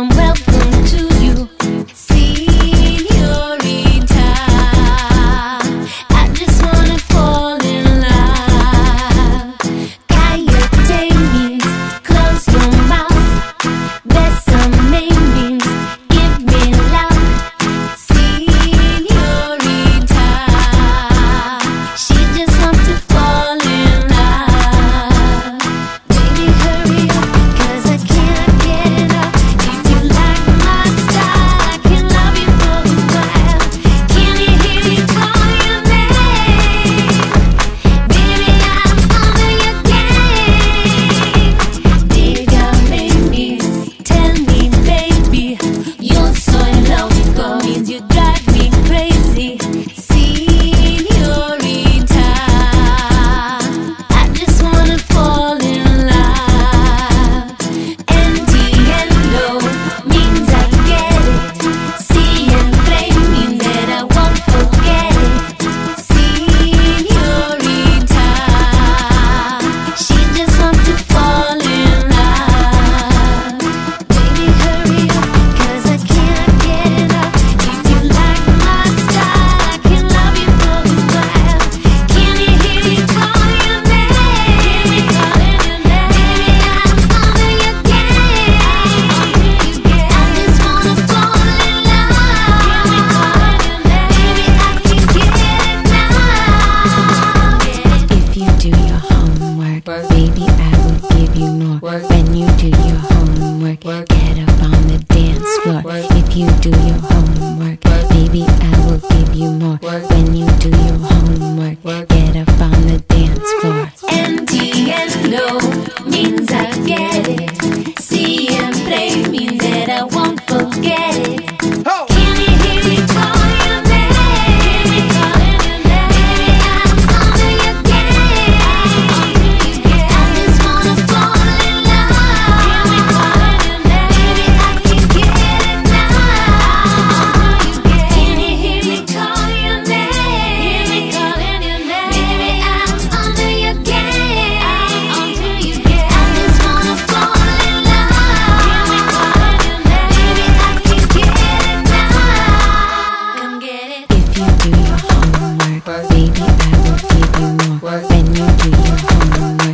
welcome, welcome to you, señorita. I just wanna fall in love. Cállate means close your mouth. Bésame means give me love, señorita. She just wants to fall in love. Baby, hurry up, 'cause I can't get enough. If you like my style, I can love you for a while. Can you hear me call your name? Baby, I'm under your game. Dígame means tell me, baby. Yo soy loco means you drive me crazy, señorita. I just wanna fall in love. Entiendo means I get it. Siempre means that I won't forget it, señorita. She just wants to fall in love. Baby, hurry up, 'cause I can't get enough. If you like my style, I can love you for a while. Can you hear me call your name? Hear me calling your name. Baby, I'm under your game. I just wanna fall in love. Hear me calling your name. Baby, I can get it now. If you do your homework, baby, I will give you more. When you do your homework, get up on the dance floor. If you do your homework, baby, I will give you more. When you do your homework, get up on the dance floor. Entiendo means I get it. Siempre means that I won't forget it. Can you hear me call your name? Hear me calling your name. Baby, I'm under your game. I just wanna fall in love. Hear me calling your name. Baby, I can get it now. Can you hear me call your name? Hear me calling your name. Baby, I'm under your game. I just wanna fall in love. Hear me calling your name. Baby, I can get it now. Come get it. If you do your homework, baby, I will give you more. When you do your homework,